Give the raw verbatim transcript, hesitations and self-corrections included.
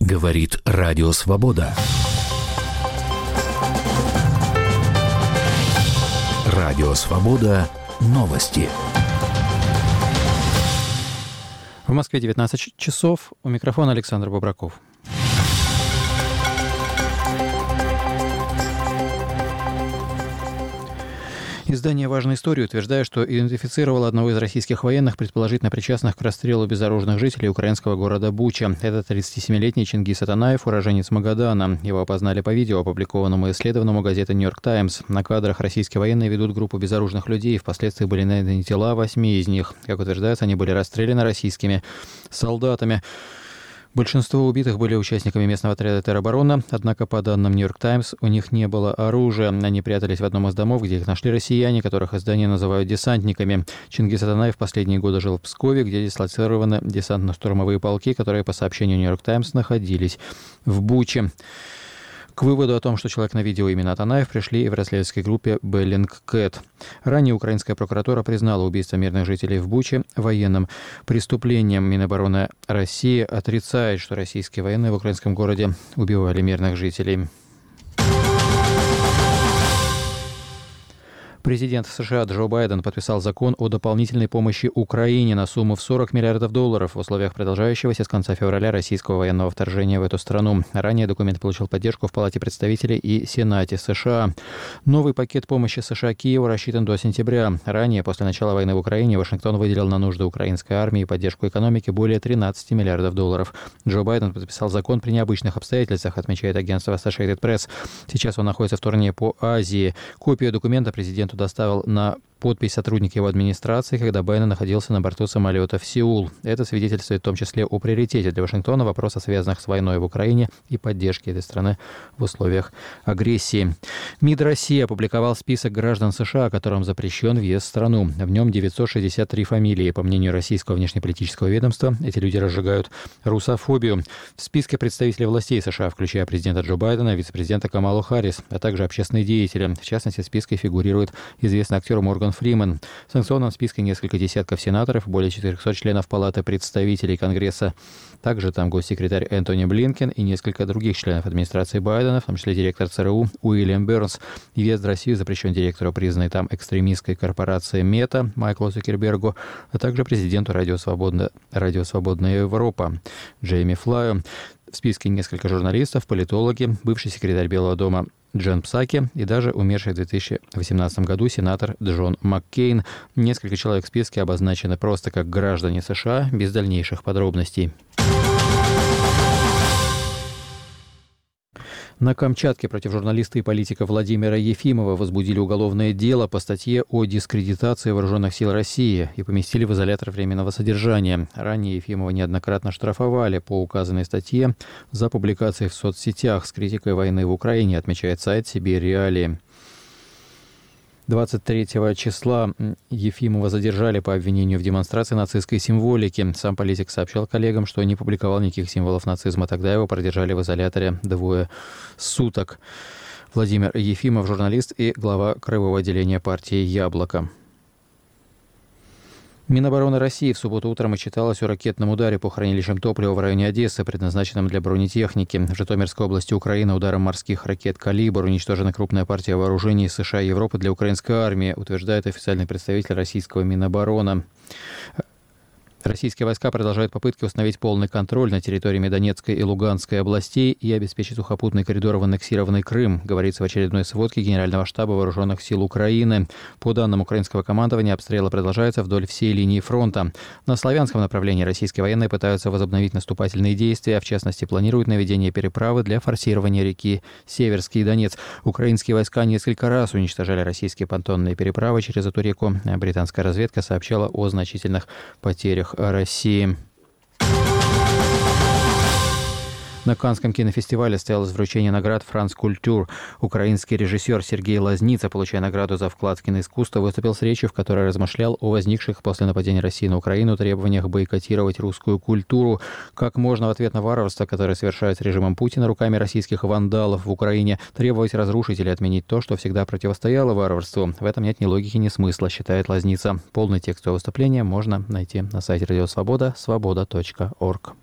Говорит Радио Свобода. Радио Свобода. Новости. В Москве девятнадцать часов. У микрофона Александр Бобраков. Издание «Важная история» утверждает, что идентифицировало одного из российских военных, предположительно причастных к расстрелу безоружных жителей украинского города Буча. Это тридцатисемилетний Чингис Атанаев, уроженец Магадана. Его опознали по видео, опубликованному и исследованному газетой «Нью-Йорк Таймс». На кадрах российские военные ведут группу безоружных людей. Впоследствии были найдены тела восьми из них. Как утверждается, они были расстреляны российскими солдатами. Большинство убитых были участниками местного отряда теробороны, однако, по данным «Нью-Йорк Таймс», у них не было оружия. Они прятались в одном из домов, где их нашли россияне, которых издание называют десантниками. Чингис Атанаев в последние годы жил в Пскове, где дислоцированы десантно-штурмовые полки, которые, по сообщению «Нью-Йорк Таймс», находились в Буче. К выводу о том, что человек на видео именно Атанаев, пришли и в расследовательской группе Bellingcat. Ранее украинская прокуратура признала убийство мирных жителей в Буче военным преступлением. Минобороны России отрицает, что российские военные в украинском городе убивали мирных жителей. Президент США Джо Байден подписал закон о дополнительной помощи Украине на сумму в сорок миллиардов долларов в условиях продолжающегося с конца февраля российского военного вторжения в эту страну. Ранее документ получил поддержку в Палате представителей и Сенате США. Новый пакет помощи США Киеву рассчитан до сентября. Ранее, после начала войны в Украине, Вашингтон выделил на нужды украинской армии и поддержку экономики более тринадцати миллиардов долларов. Джо Байден подписал закон при необычных обстоятельствах, отмечает агентство Associated Press. Сейчас он находится в турне по Азии. Копию документа президент доставил на подпись сотрудника его администрации, когда Байден находился на борту самолета в Сеул. Это свидетельствует в том числе о приоритете для Вашингтона вопросов, связанных с войной в Украине и поддержке этой страны в условиях агрессии. МИД России опубликовал список граждан США, которым запрещен въезд в страну. В нем девятьсот шестьдесят три фамилии. По мнению российского внешнеполитического ведомства, эти люди разжигают русофобию. В списке представителей властей США, включая президента Джо Байдена, вице-президента Камалу Харрис, а также общественные деятели. В частности, в списке фигурирует известный актер Морган Фриман. В санкционном списке несколько десятков сенаторов, более четырехсот членов Палаты представителей Конгресса. Также там госсекретарь Энтони Блинкен и несколько других членов администрации Байдена, в том числе директор ЦРУ Уильям Бернс. Въезд в Россию запрещен директору признанной там экстремистской корпорации Мета Майклу Цукербергу, а также президенту Радио Свобода, Радио Свободная Европа Джейми Флаю. В списке несколько журналистов, политологи, бывший секретарь Белого дома Джен Псаки и даже умерший в две тысячи восемнадцатом году сенатор Джон Маккейн. Несколько человек в списке обозначены просто как граждане США, без дальнейших подробностей. На Камчатке против журналиста и политика Владимира Ефимова возбудили уголовное дело по статье о дискредитации вооруженных сил России и поместили в изолятор временного содержания. Ранее Ефимова неоднократно штрафовали по указанной статье за публикации в соцсетях с критикой войны в Украине, отмечает сайт «Сибирь Реалии». двадцать третьего числа Ефимова задержали по обвинению в демонстрации нацистской символики. Сам политик сообщал коллегам, что не публиковал никаких символов нацизма. Тогда его продержали в изоляторе двое суток. Владимир Ефимов, журналист и глава краевого отделения партии «Яблоко». Минобороны России в субботу утром отчиталась о ракетном ударе по хранилищам топлива в районе Одессы, предназначенном для бронетехники. В Житомирской области Украины ударом морских ракет «Калибр» уничтожена крупная партия вооружений США и Европы для украинской армии, утверждает официальный представитель российского Минобороны. Российские войска продолжают попытки установить полный контроль над территориями Донецкой и Луганской областей и обеспечить сухопутный коридор в аннексированный Крым, говорится в очередной сводке Генерального штаба Вооруженных сил Украины. По данным украинского командования, обстрелы продолжаются вдоль всей линии фронта. На славянском направлении российские военные пытаются возобновить наступательные действия, в частности, планируют наведение переправы для форсирования реки Северский Донец. Украинские войска несколько раз уничтожали российские понтонные переправы через эту реку. Британская разведка сообщала о значительных потерях России. На Каннском кинофестивале состоялось вручение наград «Франц Культур». Украинский режиссер Сергей Лазница, получая награду за вклад в киноискусство, выступил с речью, в которой размышлял о возникших после нападения России на Украину требованиях бойкотировать русскую культуру. Как можно в ответ на варварство, которое совершается режимом Путина руками российских вандалов в Украине, требовать разрушить или отменить то, что всегда противостояло варварству? В этом нет ни логики, ни смысла, считает Лазница. Полный текст его выступления можно найти на сайте Радио Свобода, свобода точка орг.